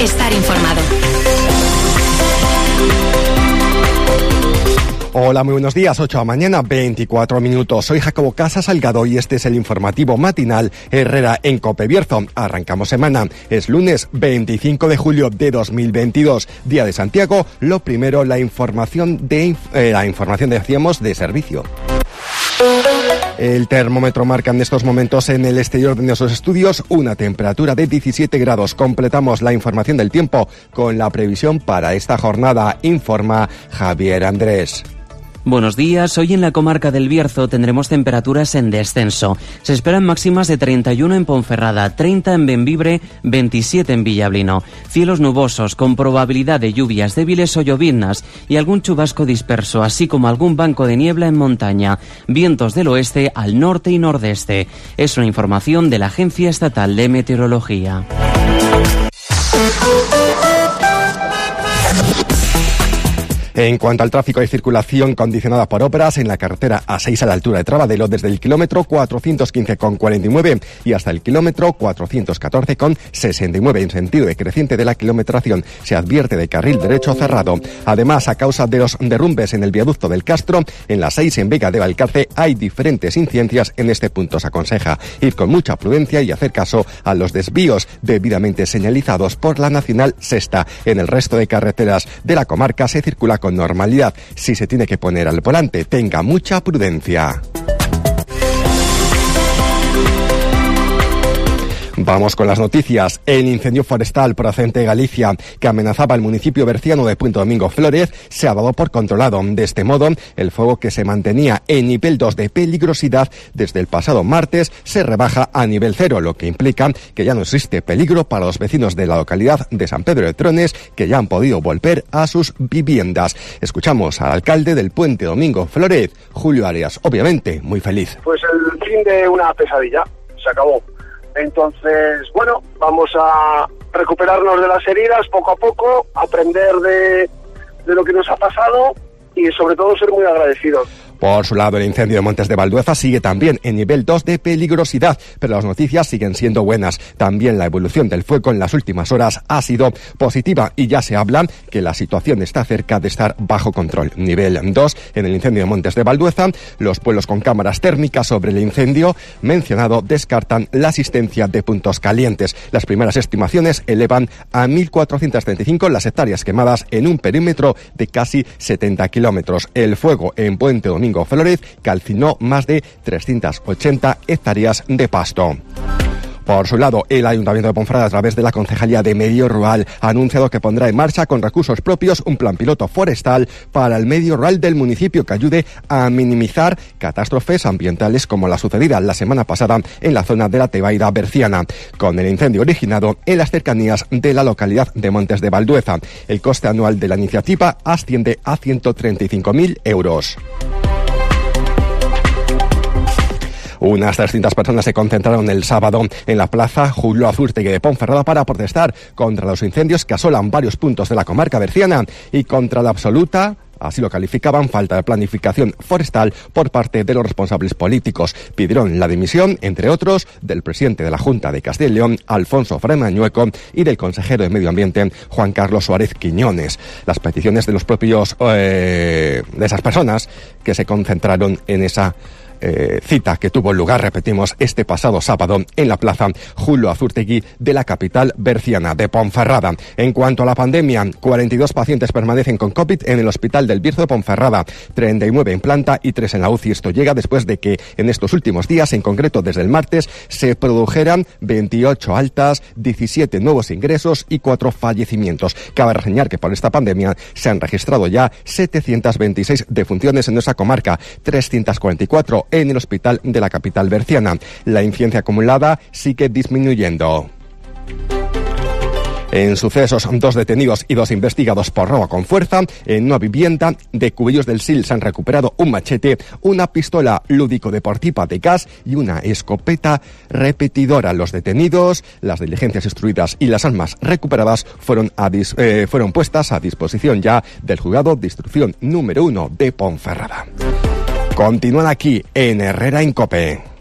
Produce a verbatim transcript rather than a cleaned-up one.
estar informado. Hola, muy buenos días. ocho de la mañana, veinticuatro minutos. Soy Jacobo Casa Salgado y este es el informativo matinal Herrera en COPE Bierzo. Arrancamos semana. Es lunes veinticinco de julio de dos mil veintidós, Día de Santiago. Lo primero, la información de eh, la información decíamos de servicio. El termómetro marca en estos momentos en el exterior de nuestros estudios una temperatura de diecisiete grados. Completamos la información del tiempo con la previsión para esta jornada, informa Javier Andrés. Buenos días. Hoy en la comarca del Bierzo tendremos temperaturas en descenso. Se esperan máximas de treinta y uno en Ponferrada, treinta en Bembibre, veintisiete en Villablino. Cielos nubosos con probabilidad de lluvias débiles o lloviznas y algún chubasco disperso, así como algún banco de niebla en montaña. Vientos del oeste al norte y nordeste. Es una información de la Agencia Estatal de Meteorología. En cuanto al tráfico, hay circulación condicionada por obras en la carretera A seis a la altura de Trabadelo desde el kilómetro cuatrocientos quince con cuarenta y nueve y hasta el kilómetro cuatrocientos catorce con sesenta y nueve. En sentido decreciente de la kilometración se advierte de carril derecho cerrado. Además, a causa de los derrumbes en el viaducto del Castro, en la seis en Vega de Valcarce hay diferentes incidencias. En este punto se aconseja ir con mucha prudencia y hacer caso a los desvíos debidamente señalizados por la Nacional Sexta. En el resto de carreteras de la comarca se circula con normalidad. Si se tiene que poner al volante, tenga mucha prudencia. Vamos con las noticias. El incendio forestal procedente de Galicia que amenazaba el municipio berciano de Punto Domingo Flórez se ha dado por controlado. De este modo, el fuego que se mantenía en nivel dos de peligrosidad desde el pasado martes se rebaja a nivel cero, lo que implica que ya no existe peligro para los vecinos de la localidad de San Pedro de Trones, que ya han podido volver a sus viviendas. Escuchamos al alcalde del Puente Domingo Flórez, Julio Arias, obviamente muy feliz. Pues el fin de una pesadilla, se acabó. Entonces, bueno, vamos a recuperarnos de las heridas poco a poco, aprender de, de lo que nos ha pasado y sobre todo ser muy agradecidos. Por su lado, el incendio de Montes de Valdueza sigue también en nivel dos de peligrosidad, pero las noticias siguen siendo buenas. También la evolución del fuego en las últimas horas ha sido positiva y ya se habla que la situación está cerca de estar bajo control. Nivel dos en el incendio de Montes de Valdueza. Los pueblos con cámaras térmicas sobre el incendio mencionado descartan la existencia de puntos calientes. Las primeras estimaciones elevan a mil cuatrocientas treinta y cinco las hectáreas quemadas en un perímetro de casi setenta kilómetros. El fuego en Puente Domingo Flórez calcinó más de trescientas ochenta hectáreas de pasto. Por su lado, el Ayuntamiento de Ponferrada, a través de la Concejalía de Medio Rural, ha anunciado que pondrá en marcha con recursos propios un plan piloto forestal para el medio rural del municipio que ayude a minimizar catástrofes ambientales como la sucedida la semana pasada en la zona de la Tebaida berciana, con el incendio originado en las cercanías de la localidad de Montes de Valdueza. El coste anual de la iniciativa asciende a ciento treinta y cinco mil euros. Unas trescientas personas se concentraron el sábado en la plaza Julio Azurtegui de Ponferrada para protestar contra los incendios que asolan varios puntos de la comarca berciana y contra la absoluta, así lo calificaban, falta de planificación forestal por parte de los responsables políticos. Pidieron la dimisión, entre otros, del presidente de la Junta de Castilla y León, Alfonso Fremañueco, y del consejero de Medio Ambiente, Juan Carlos Suárez Quiñones. Las peticiones de los propios, eh, de esas personas que se concentraron en esa Eh, cita que tuvo lugar, repetimos, este pasado sábado en la plaza Julio Azurtegui de la capital berciana de Ponferrada. En cuanto a la pandemia, cuarenta y dos pacientes permanecen con COVID en el Hospital del Bierzo de Ponferrada, treinta y nueve en planta y tres en la U C I. Esto llega después de que en estos últimos días, en concreto desde el martes, se produjeran veintiocho altas, diecisiete nuevos ingresos y cuatro fallecimientos. Cabe reseñar que por esta pandemia se han registrado ya setecientas veintiséis defunciones en nuestra comarca, trescientas cuarenta y cuatro en el hospital de la capital berciana. La incidencia acumulada sigue disminuyendo. En sucesos, dos detenidos y dos investigados por robo con fuerza. En una vivienda de Cubellos del Sil se han recuperado un machete, una pistola lúdico-deportiva de gas y una escopeta repetidora. Los detenidos, las diligencias instruidas y las armas recuperadas fueron, a dis, eh, fueron puestas a disposición ya del juzgado de instrucción número uno de Ponferrada. Continúan aquí en Herrera en COPE.